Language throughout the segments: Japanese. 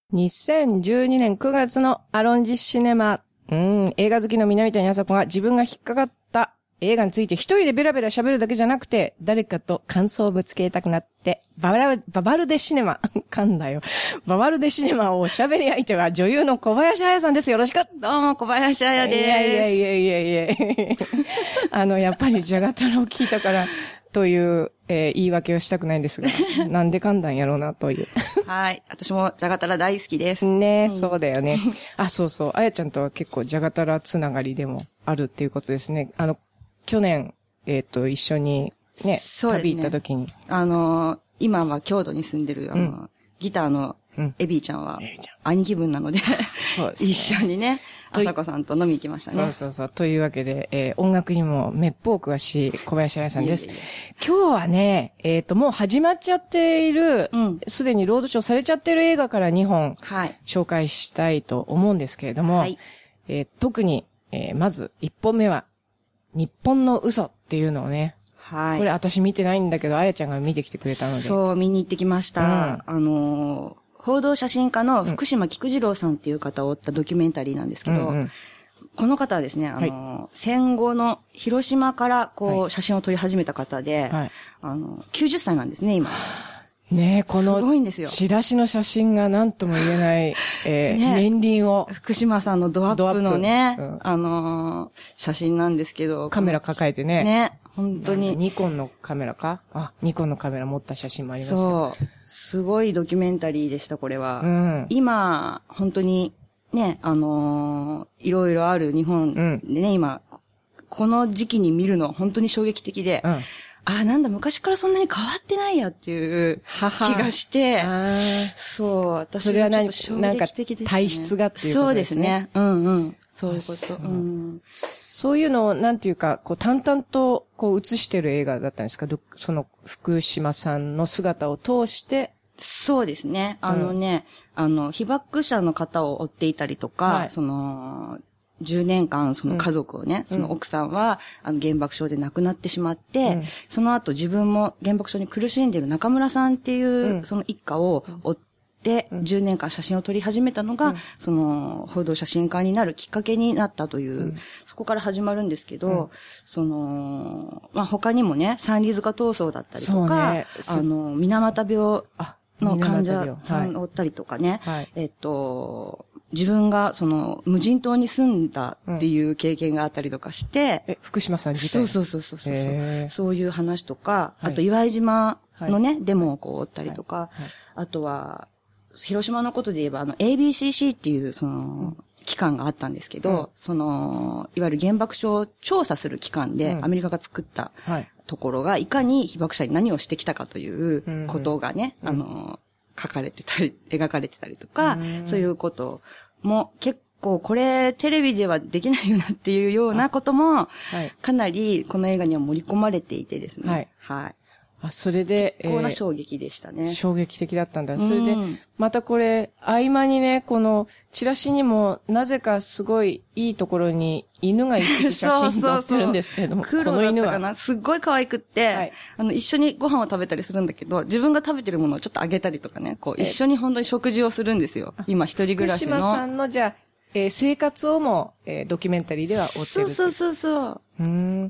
2012年9月のアロンジシネマ、映画好きの南谷麻子が自分が引っかかった映画について一人でベラベラ喋るだけじゃなくて、誰かと感想をぶつけたくなって、ババルデシネマ、噛んだよ。ババルデシネマを喋り相手は女優の小林彩さんです。よろしく。 どうも、小林彩です。 いや。やっぱりジャガタラを聞いたから、という、言い訳をしたくないんですが、なんで噛んだんやろうなという。 はい。私もジャガタラ大好きです。 ね、そうだよね。そうそう。あやちゃんとは結構ジャガタラつながりでもあるっていうことですね。去年、一緒にね、旅行った時に。 今は京都に住んでる、ギターのエビーちゃんは、兄貴分なので、そうですね、一緒にね、朝子さんと飲み行きましたね。 そう。というわけで、音楽にもめっぽう詳しい小林彩さんです。今日はね、もう始まっちゃっている、すでにロードショーされちゃってる映画から2本、紹介したいと思うんですけれども、特に、まず1本目は、日本の嘘っていうのをね、これ私見てないんだけど、あやちゃんが見てきてくれたので。 そう、見に行ってきました。報道写真家の福島菊次郎さんっていう方を追ったドキュメンタリーなんですけど、この方はですね、戦後の広島から写真を撮り始めた方で、90歳なんですね、今。 ねえ、この、 すごいんですよ。 チラシの写真が何とも言えない、年輪を。 福島さんのドアップのね、写真なんですけど。 カメラ抱えてね。 ね、本当に。 ニコンのカメラか？ニコンのカメラ持った写真もありますよ。 そう。すごいドキュメンタリーでした、これは。今、本当に、ね、いろいろある日本でね、今、この時期に見るのは本当に衝撃的で、なんだ、昔からそんなに変わってないやっていう気がして、そう、私はちょっと衝撃的でしたね。 体質がっていうことですね。 そうですね。そういうこと。 そういうのを、なんていうか、淡々と、映してる映画だったんですか？その、福島さんの姿を通して。 そうですね。被爆者の方を追っていたりとか、10年間その家族をね、その奥さんは原爆症で亡くなってしまって、その後自分も原爆症に苦しんでいる中村さんっていうその一家を追って10年間写真を撮り始めたのが、その報道写真家になるきっかけになったという、そこから始まるんですけど、他にもね、三里塚闘争だったりとか、水俣病の患者さんを追ったりとかね、自分が無人島に住んだっていう経験があったりとかして、 福島さん自体そう。そういう話とか、あと岩井島のね、デモを追ったりとか、あとは、広島のことで言えばABCC っていう機関があったんですけど、いわゆる原爆症を調査する機関で、アメリカが作ったところが、いかに被爆者に何をしてきたかということがね、書かれてたり、描かれてたりとか、そういうことも結構これテレビではできないよなっていうようなことも、かなりこの映画には盛り込まれていてですね。 それで、 結構な衝撃でしたね。 衝撃的だったんだ。それで、またこれ、合間にね、この、チラシにも、なぜかすごいいいところに、犬が一匹写真載ってるんですけれども、 この犬は。すっごい可愛くって、一緒にご飯を食べたりするんだけど、自分が食べてるものをちょっとあげたりとかね、一緒に本当に食事をするんですよ。今一人暮らしの。 福島さんの、じゃあ、生活をも、ドキュメンタリーでは追ってる。 そう。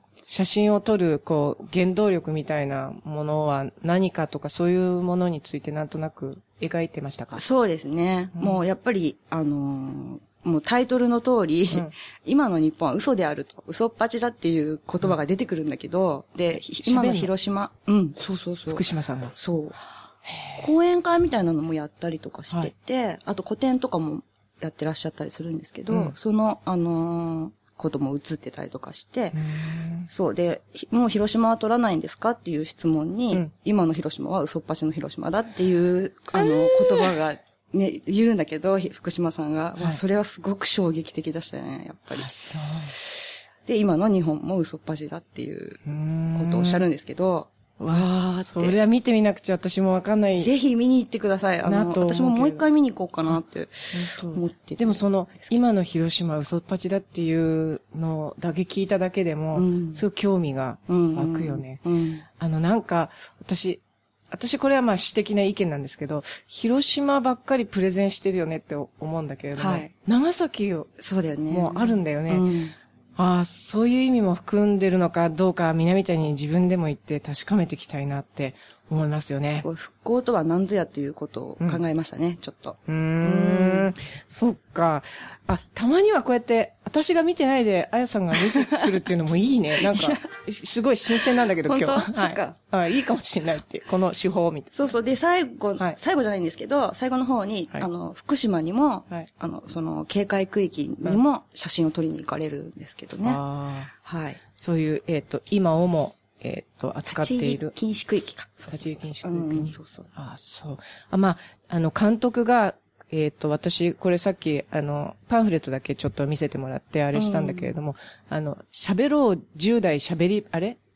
写真を撮る、原動力みたいなものは何かとかそういうものについてなんとなく描いてましたか？ そうですね。もうやっぱり、もうタイトルの通り、今の日本は嘘であると、嘘っぱちだっていう言葉が出てくるんだけど、で、今の広島、そう。 福島さんが。 そう。講演会みたいなのもやったりとかしてて、あと個展とかもやってらっしゃったりするんですけど、ことも映ってたりとかして、そうで、もう広島は撮らないんですかっていう質問に、今の広島は嘘っぱちの広島だっていう、言葉がね、言うんだけど、福島さんが、それはすごく衝撃的でしたね、やっぱり。で、今の日本も嘘っぱちだっていうことをおっしゃるんですけど、 それは見てみなくちゃ私もわかんない。 ぜひ見に行ってください。私ももう一回見に行こうかなって思ってて。 でも今の広島は嘘っぱちだっていうのだけ聞いただけでも、すごい興味が湧くよね。なんか、私、 私これはまあ私的な意見なんですけど、広島ばっかりプレゼンしてるよねって思うんだけれども、はい、長崎そうだよね。 もうあるんだよね。ああ、そういう意味も含んでるのかどうか、みたいに自分でも言って確かめていきたいなって思いますよね。 すごい、復興とは何ぞやっていうことを考えましたね、ちょっと。 そっか。たまにはこうやって、私が見てないで、あやさんが見てくるっていうのもいいね。なんか、すごい新鮮なんだけど、今日。 そっか。 いいかもしれないって、この手法みたいな。 そうそう。で、最後じゃないんですけど、最後の方に、福島にも、その、警戒区域にも写真を撮りに行かれるんですけどね。はい。 そういう、今をも、扱っている。 立ち入り禁止区域か。 立ち入り禁止区域に。 そうそう。 そう。まあ、監督が、私、これさっき、パンフレットだけちょっと見せてもらって、あれしたんだけれども、喋ろう10代喋る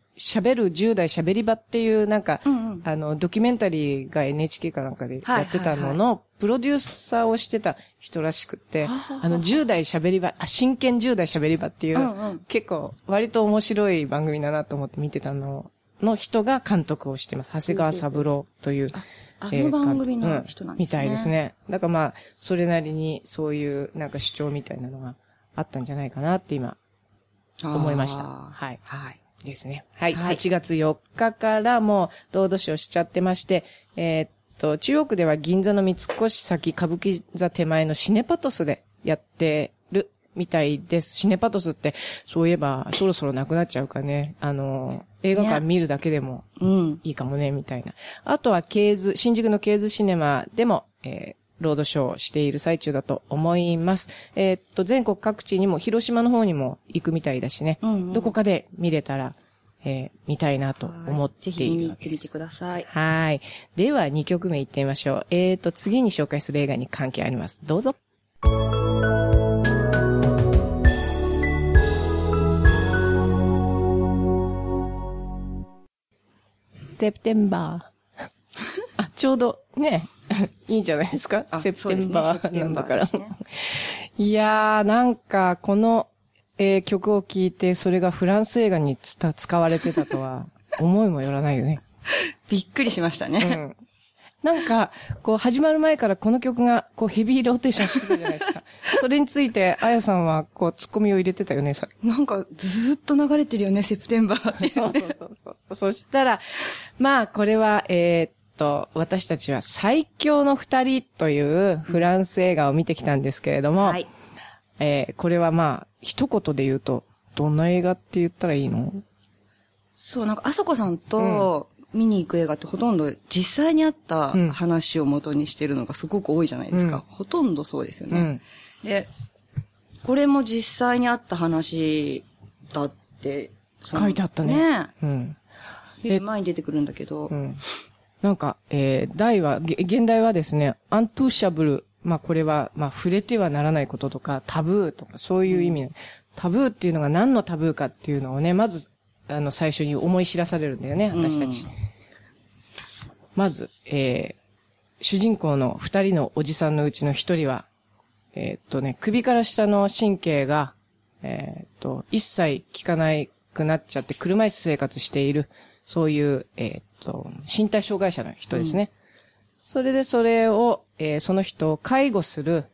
10代喋り場っていう、なんか、ドキュメンタリーが NHK かなんかでやってたのの、プロデューサーをしてた人らしくって、10代喋り場、真剣10代喋り場っていう、結構、割と面白い番組だなと思って見てたの人が監督をしてます。長谷川三郎という。 番組の人なんですね。 みたいですね。だからまあ、それなりにそういうなんか主張みたいなのがあったんじゃないかなって今、思いました。はい。 はい。 ですね。はい。8月4日からもう、ロードショーしちゃってまして、中央区では銀座の三越先歌舞伎座手前のシネパトスでやってるみたいです。シネパトスって、そういえば、そろそろなくなっちゃうからね。映画館見るだけでもいいかもね、みたいな。あとは新宿のケーズシネマでも、ロードショーしている最中だと思います。全国各地にも、広島の方にも行くみたいだしね。どこかで見れたら、見たいなと思っているわけです。ぜひ見に行ってみてください。 はい。では2曲目行ってみましょう。次に紹介する映画に関係あります。どうぞ。セプテンバー。ちょうどね、いいんじゃないですか？セプテンバーなんだから。いやー、なんか、この、曲を聴いて、それがフランス映画に使われてたとは、思いもよらないよね。 びっくりしましたね。 なんか、こう、始まる前からこの曲が、こう、ヘビーローテーションしてたじゃないですか。それについて、あやさんは、こう、ツッコミを入れてたよね、 なんか、ずーっと流れてるよね、セプテンバーって。 そう。そしたら、まあ、これは、私たちは最強の二人というフランス映画を見てきたんですけれども、はい。これはまあ、一言で言うと、どんな映画って言ったらいいの？ そう、なんか、あさこさんと、見に行く映画ってほとんど実際にあった話を元にしてるのがすごく多いじゃないですか。ほとんどそうですよね。で、これも実際にあった話だって。 書いてあったね。 前に出てくるんだけど。 なんか、現代はですね、アントゥーシャブル。まあこれは、まあ触れてはならないこととか、タブーとかそういう意味。タブーっていうのが何のタブーかっていうのをね、まず、最初に思い知らされるんだよね、私たち。まず、主人公の二人のおじさんのうちの一人は、首から下の神経が、一切効かなくなっちゃって車椅子生活している、そういう、身体障害者の人ですね。それでそれを、その人を介護する、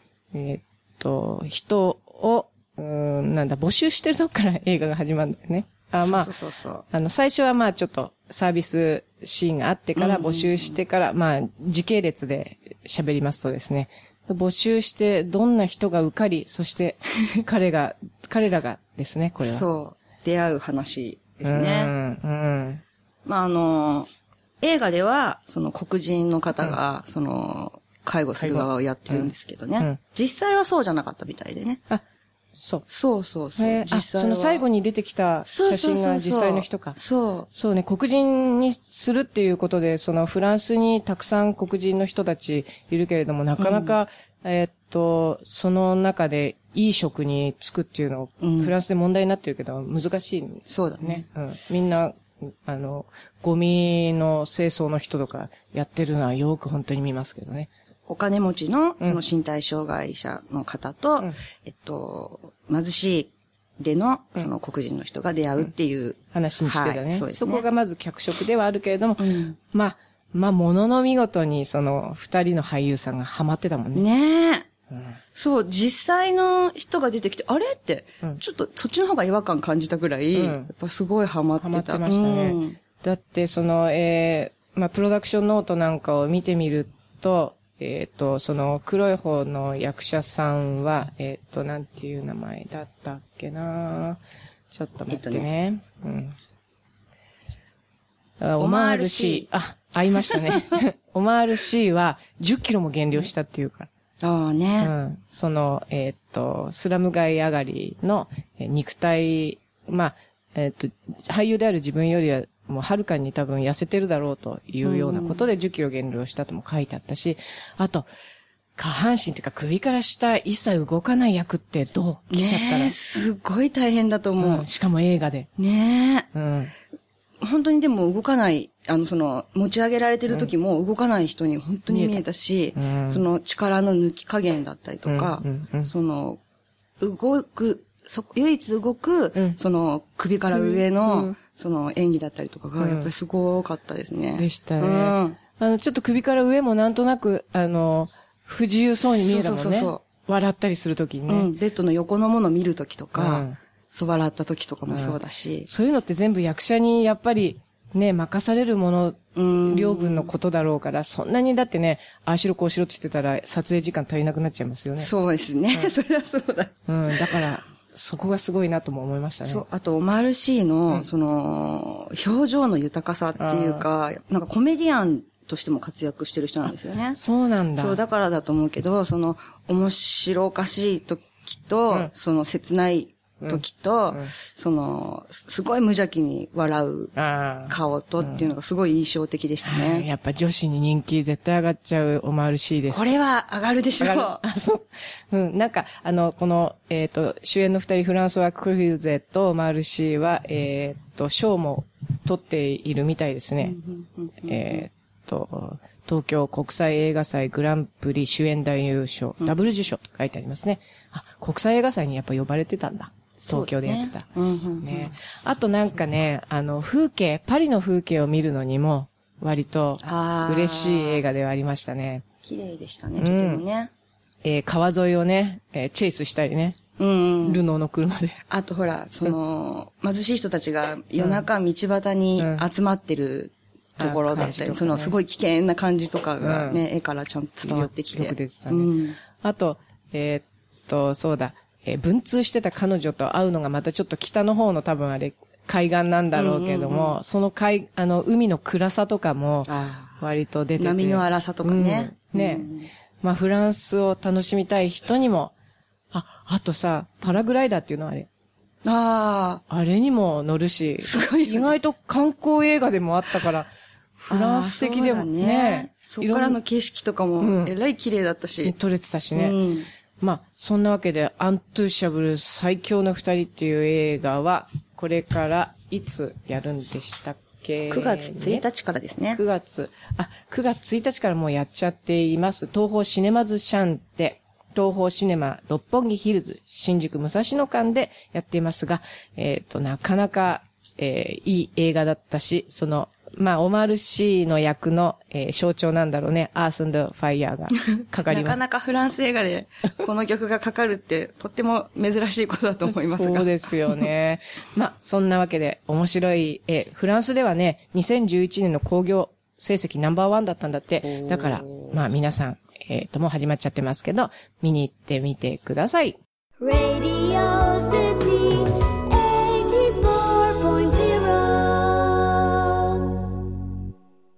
人を、募集してるとこから映画が始まるんだよね。最初はまあちょっとサービスシーンがあってから募集してから、まあ時系列で喋りますとですね、募集してどんな人が受かり、そして彼らがですね、これは。 そう、出会う話ですね。まあ映画では、その黒人の方が、その、介護する側をやってるんですけどね。実際はそうじゃなかったみたいでね。 そう。 実際は。 その最後に出てきた写真が実際の人か。そうね、黒人にするっていうことで、そのフランスにたくさん黒人の人たちいるけれども、なかなか、その中でいい職に就くっていうのを、フランスで問題になってるけど、難しい、ね。 そうだね。 みんな、ゴミの清掃の人とかやってるのはよく本当に見ますけどね。 お金持ちの、その身体障害者の方と、貧しいでの、その黒人の人が出会うっていう。 話にしてたね。そうですね。そこがまず脚色ではあるけれども、まあ、 まあ、ものの見事にその二人の俳優さんがハマってたもんね。 ねえ。そう、実際の人が出てきて、あれって、ちょっとそっちの方が違和感感じたぐらい、やっぱすごいハマってた。 ハマってましたね。だって、その、まあ、プロダクションノートなんかを見てみると、その黒い方の役者さんは、なんていう名前だったっけな、ちょっと待ってね。オマール C。合いましたね。オマール C は10キロも減量したっていうから。 ああね。 その、スラム街上がりの肉体、まあ、俳優である自分よりはもうはるかに多分痩せてるだろうというようなことで10キロ減量したとも書いてあったし、あと、下半身というか首から下一切動かない役ってどう来ちゃったら。 ねえ、すごい大変だと思う。 しかも映画で。 ねえ。本当にでも動かない、持ち上げられてる時も動かない人に本当に見えたし、その力の抜き加減だったりとか、その、唯一動く、その首から上の、その演技だったりとかが、やっぱりすごかったですね。 でしたね。ちょっと首から上もなんとなく、不自由そうに見えたもんね。笑ったりするときにね。 ベッドの横のものを見るときとか、笑ったときとかもそうだし。 そういうのって全部役者にやっぱりね、任されるもの、両分のことだろうから、そんなにだってね、ああしろこうしろって言ってたら撮影時間足りなくなっちゃいますよね。 そうですね。それはそうだ。 だから、そこがすごいなとも思いましたね。そう。 あと、オマール C の、その、表情の豊かさっていうか、なんかコメディアンとしても活躍してる人なんですよね。 そうなんだ。 そう、だからだと思うけど、その、面白おかしい時と、その、切ない時と、その、すごい無邪気に笑う顔とっていうのがすごい印象的でしたね。 やっぱ女子に人気絶対上がっちゃうオマール C です。 これは上がるでしょう。 そう。なんか、この、主演の二人、フランソワ・クルーゼとオマール C は、賞も取っているみたいですね。東京国際映画祭グランプリ主演男優賞、ダブル受賞と書いてありますね。国際映画祭にやっぱ呼ばれてたんだ。東京でやってた。ね。あとなんかね、風景、パリの風景を見るのにも、割と嬉しい映画ではありましたね。 綺麗でしたね、とてもね。 川沿いをね、チェイスしたりね。ルノーの車で。 あとほら、その、貧しい人たちが夜中道端に集まってるところだったり、そのすごい危険な感じとかがね、絵からちゃんと伝わってきて。 よく出てたね。あと、そうだ、文通してた彼女と会うのがまたちょっと北の方の多分あれ、海岸なんだろうけども、その海の暗さとかも、割と出てて。 波の荒さとかね。 ね。まあ、フランスを楽しみたい人にも、あとさ、パラグライダーっていうのはあれ。あれにも乗るし、すごい意外と観光映画でもあったから、フランス的でもね。 そこからの景色とかも、えらい綺麗だったし。 撮れてたしね。まあ、そんなわけで、アントゥシャブル最強の二人っていう映画は、これからいつやるんでしたっけ？ 9月1日からですね。 9月1日からもうやっちゃっています。東宝シネマズシャンテ、東宝シネマ六本木ヒルズ、新宿武蔵野間でやっていますが、なかなか、いい映画だったし、まあ、オマール C の役の、象徴なんだろうね。アース&ファイヤーがかかります。 なかなかフランス映画でこの曲がかかるってとっても珍しいことだと思いますが。 そうですよね。まあ、そんなわけで面白い、フランスではね、2011年の興行成績ナンバー1だったんだって。だから、まあ皆さん、もう始まっちゃってますけど、見に行ってみてください。Radio